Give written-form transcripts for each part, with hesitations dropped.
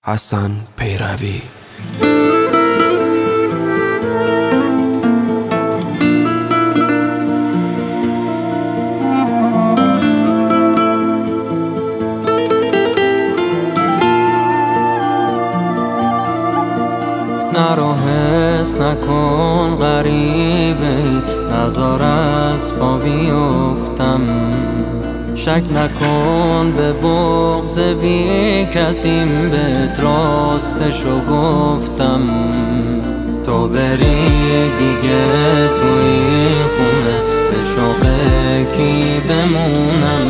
حسن پیروی. نرو حس نکن غریبه نزار از پا بیفتم، شک نکن به بغض بی کسیم بهت راستشو گفتم. تو بری دیگه تو این خونه به شوق کی بمونم،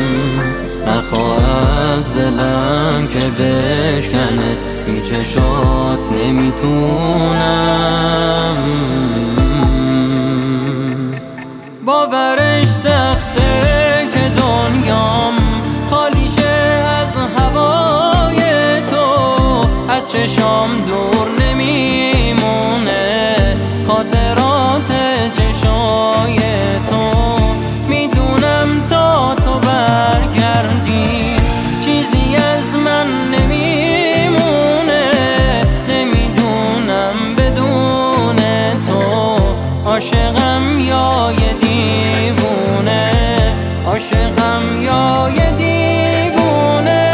نخواه از دلم که بشکنه بی چشات نمیتونم. باورش سخته که دنیام خالی شه از هوای تو، از چشام دور نمیمونه خاطرات چشای تو. میدونم تا تو برگردی چیزی از من نمیمونه، نمیدونم بدون تو عاشقم یا یه دیوونه، عاشقم یا یه دیوونه.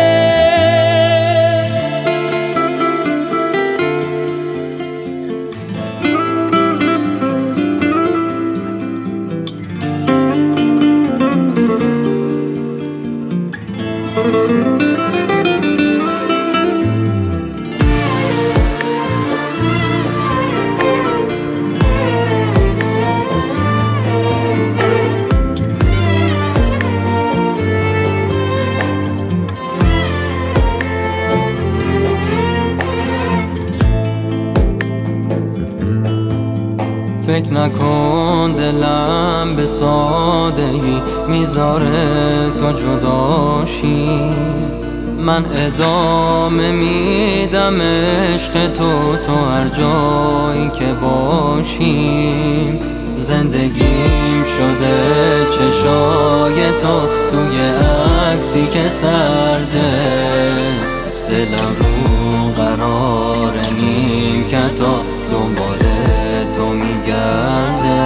فکر نکن دلم به سادگی میذاره تو جداشی، من ادامه میدم عشق تو هر جایی که باشی. زندگیم شده چشای تو توی عکسی که سرده، دلم رو قرار نیمکتا دنبال تو میگرده.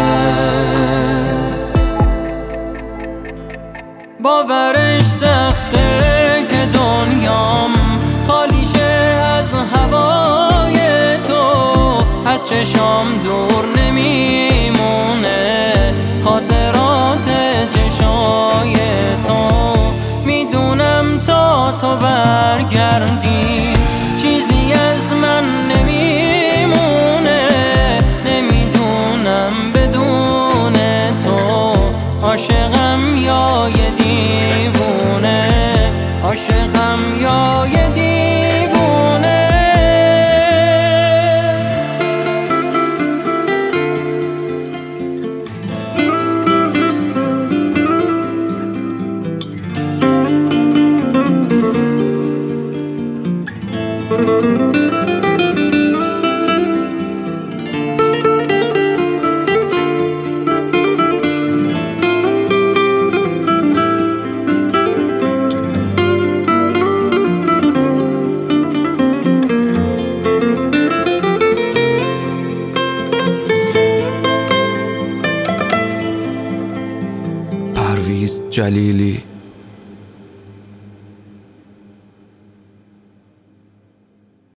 باورش سخته که دنیام خالی شه از هوای تو، از چشام دور نمیمونه خاطرات چشای تو. میدونم تا تو برگردی چیزی از من نمیمونه، نمیدونم بدون تو عاشقم یا یه دیوونه، عاشقم یا یه دیوونه. پرویز جلیلی.